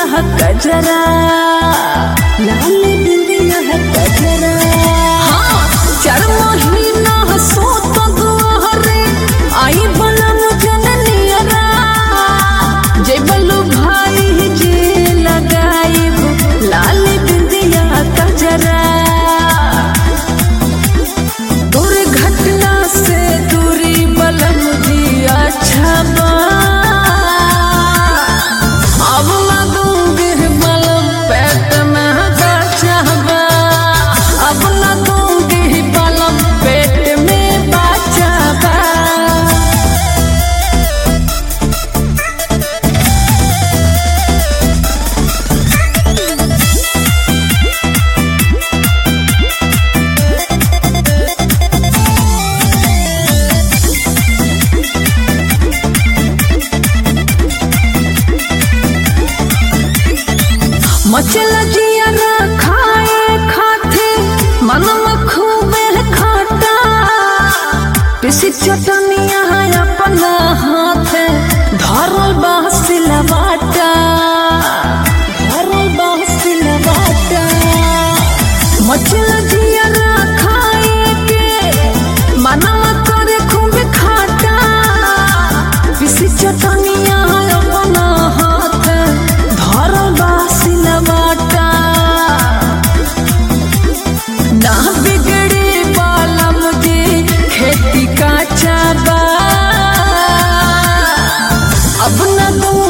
कजरा लाल बिंदिया कजरा हाँ 4 महीना सोत दुआरे आई बलम जननियरा जय बल्लू भाई जे लगाई लाल बिंदिया कजरा दुर्घटना से दूरी बलम जी अच्छा बा मचल जिया खाए खाते मन खूबे खाटा पिसी चटनिया अपना हाथ धरल बासिलवाटा मचल जिया खाए के मन करे खूबे खाटा पिसी चटनिया अपना हाथ धरल बासिलवाटा ना बिगड़े बाला मुझे खेती का चाबा अब न दूं